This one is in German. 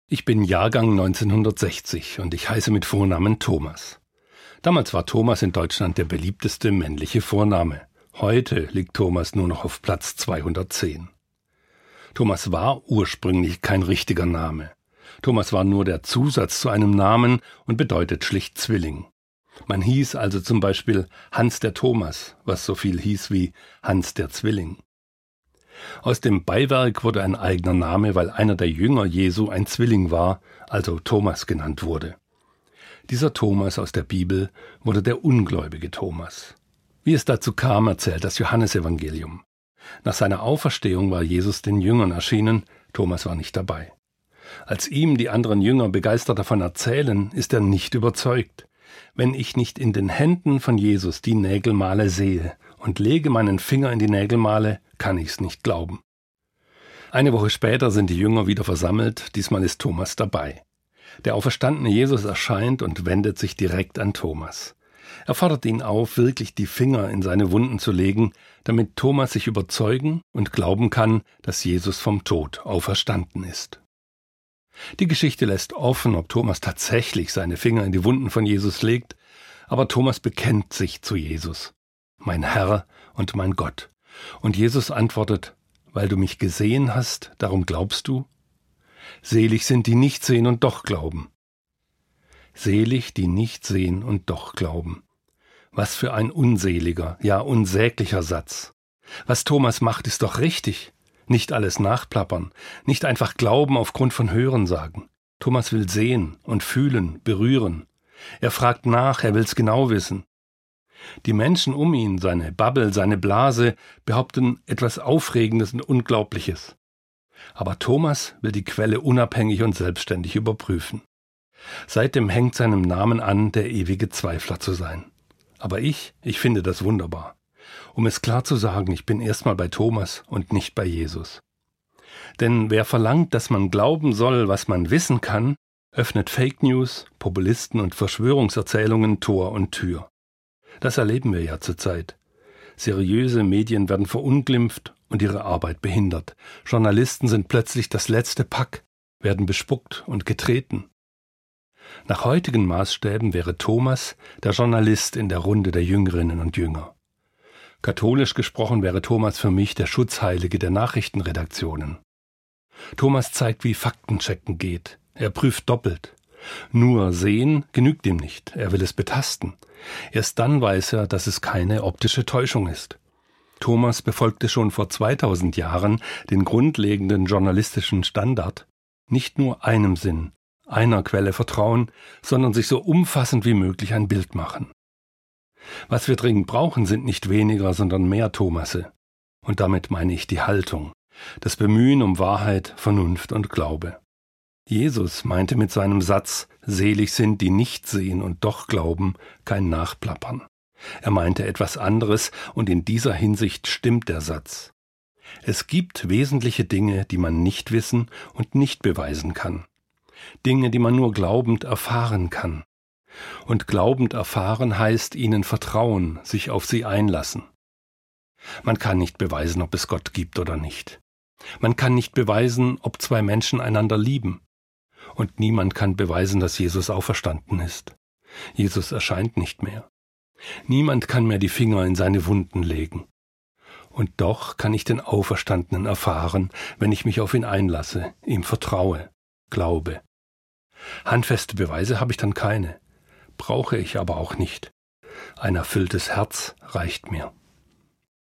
Ich bin Jahrgang 1960 und ich heiße mit Vornamen Thomas. Damals war Thomas in Deutschland der beliebteste männliche Vorname. Heute liegt Thomas nur noch auf Platz 210. Thomas war ursprünglich kein richtiger Name. Thomas war nur der Zusatz zu einem Namen und bedeutet schlicht Zwilling. Man hieß also zum Beispiel Hans der Thomas, was so viel hieß wie Hans der Zwilling. Aus dem Beiwerk wurde ein eigener Name, weil einer der Jünger Jesu ein Zwilling war, also Thomas genannt wurde. Dieser Thomas aus der Bibel wurde der ungläubige Thomas. Wie es dazu kam, erzählt das Johannesevangelium. Nach seiner Auferstehung war Jesus den Jüngern erschienen, Thomas war nicht dabei. Als ihm die anderen Jünger begeistert davon erzählen, ist er nicht überzeugt. Wenn ich nicht in den Händen von Jesus die Nägelmale sehe und lege meinen Finger in die Nägelmale, kann ich's nicht glauben. Eine Woche später sind die Jünger wieder versammelt, diesmal ist Thomas dabei. Der auferstandene Jesus erscheint und wendet sich direkt an Thomas. Er fordert ihn auf, wirklich die Finger in seine Wunden zu legen, damit Thomas sich überzeugen und glauben kann, dass Jesus vom Tod auferstanden ist. Die Geschichte lässt offen, ob Thomas tatsächlich seine Finger in die Wunden von Jesus legt, aber Thomas bekennt sich zu Jesus. Mein Herr und mein Gott. Und Jesus antwortet, weil du mich gesehen hast, darum glaubst du? Selig sind die nicht sehen und doch glauben. Selig, die nicht sehen und doch glauben. Was für ein unseliger, ja unsäglicher Satz. Was Thomas macht, ist doch richtig. Nicht alles nachplappern, nicht einfach glauben aufgrund von Hörensagen. Thomas will sehen und fühlen, berühren. Er fragt nach, er will's genau wissen. Die Menschen um ihn, seine Bubble, seine Blase, behaupten etwas Aufregendes und Unglaubliches. Aber Thomas will die Quelle unabhängig und selbstständig überprüfen. Seitdem hängt seinem Namen an, der ewige Zweifler zu sein. Aber ich finde das wunderbar. Um es klar zu sagen, ich bin erstmal bei Thomas und nicht bei Jesus. Denn wer verlangt, dass man glauben soll, was man wissen kann, öffnet Fake News, Populisten und Verschwörungserzählungen Tor und Tür. Das erleben wir ja zurzeit. Seriöse Medien werden verunglimpft und ihre Arbeit behindert. Journalisten sind plötzlich das letzte Pack, werden bespuckt und getreten. Nach heutigen Maßstäben wäre Thomas der Journalist in der Runde der Jüngerinnen und Jünger. Katholisch gesprochen wäre Thomas für mich der Schutzheilige der Nachrichtenredaktionen. Thomas zeigt, wie Faktenchecken geht. Er prüft doppelt. Nur sehen genügt ihm nicht, er will es betasten. Erst dann weiß er, dass es keine optische Täuschung ist. Thomas befolgte schon vor 2000 Jahren den grundlegenden journalistischen Standard, nicht nur einem Sinn, einer Quelle vertrauen, sondern sich so umfassend wie möglich ein Bild machen. Was wir dringend brauchen, sind nicht weniger, sondern mehr Thomasse. Und damit meine ich die Haltung, das Bemühen um Wahrheit, Vernunft und Glaube. Jesus meinte mit seinem Satz, selig sind, die nicht sehen und doch glauben, kein Nachplappern. Er meinte etwas anderes und in dieser Hinsicht stimmt der Satz. Es gibt wesentliche Dinge, die man nicht wissen und nicht beweisen kann. Dinge, die man nur glaubend erfahren kann. Und glaubend erfahren heißt ihnen vertrauen, sich auf sie einlassen. Man kann nicht beweisen, ob es Gott gibt oder nicht. Man kann nicht beweisen, ob zwei Menschen einander lieben. Und niemand kann beweisen, dass Jesus auferstanden ist. Jesus erscheint nicht mehr. Niemand kann mehr die Finger in seine Wunden legen. Und doch kann ich den Auferstandenen erfahren, wenn ich mich auf ihn einlasse, ihm vertraue, glaube. Handfeste Beweise habe ich dann keine, brauche ich aber auch nicht. Ein erfülltes Herz reicht mir.